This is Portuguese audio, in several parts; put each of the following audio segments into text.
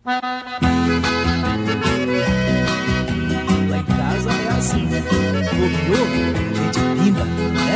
Lá em casa é assim, bobeou, a gente pimba, né,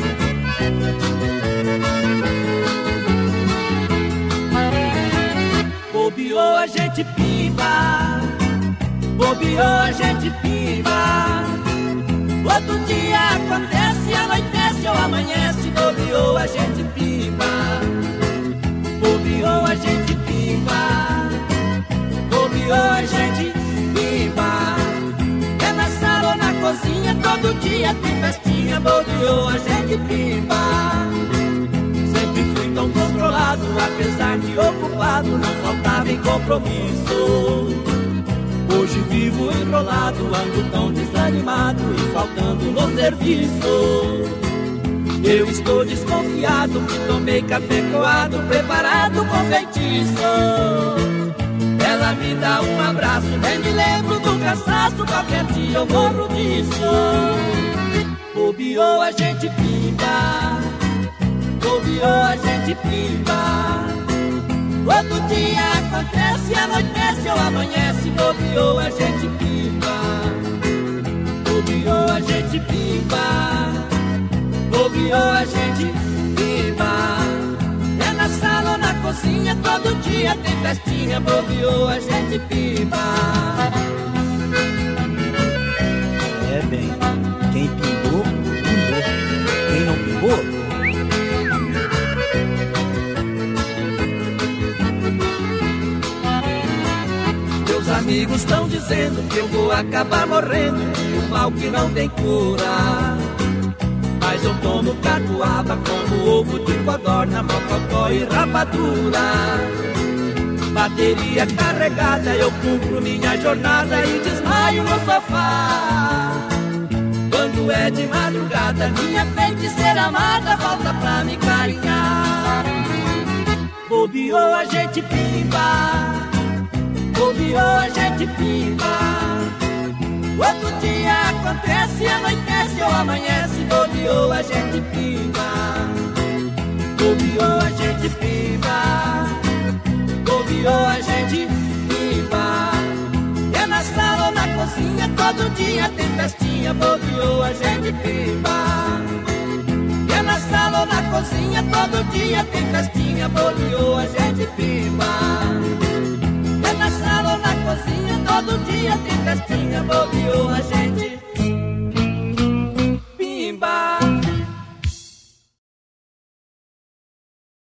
bem? Bobeou, a gente pimba, bobeou, a gente pimba. Outro dia acontece, anoitece ou amanhece, bobeou, a gente pimba. Bobeou, a gente pimba, bobeou, a gente pimba. É na sala ou na cozinha, todo dia tem festinha, bobeou, a gente pimba. Sempre fui tão controlado, apesar de ocupado, não faltava em compromisso. Hoje vivo enrolado, ando tão desanimado e faltando no serviço. Eu estou desconfiado que tomei café coado, preparado com feitiço. Ela me dá um abraço, nem me lembro do cansaço, qualquer dia eu morro disso. Bobeou, a gente pimba, bobeou, a gente pimba. Outro dia acontece, anoitece ou amanhece, bobeou, a gente pimba. Bobeou, a gente pimba, bobeou, a gente pimba. É na sala ou na cozinha, todo dia tem festinha, bobeou, a gente pimba. É bem, quem pimbou, pimbou. Quem não pimbou, amigos estão dizendo que eu vou acabar morrendo de um mal que não tem cura. Mas eu tomo catuaba como ovo de codorna, mocotó e rapadura. Bateria carregada, eu cumpro minha jornada e desmaio no sofá. Quando é de madrugada, minha feiticeira amada volta pra me carinhar. Bobeou, a gente pimba, bobeou, a gente pimba. Outro dia acontece, anoitece ou amanhece, bobeou, a gente pimba. Bobeou, a gente pimba, bobeou, a gente pimba. É na sala ou na cozinha, todo dia tem festinha, bobeou, a gente pimba. É na sala ou na cozinha, todo dia tem festinha, bobeou, a gente pimba. Na sala ou na cozinha, todo dia tem festinha, bobeou, a gente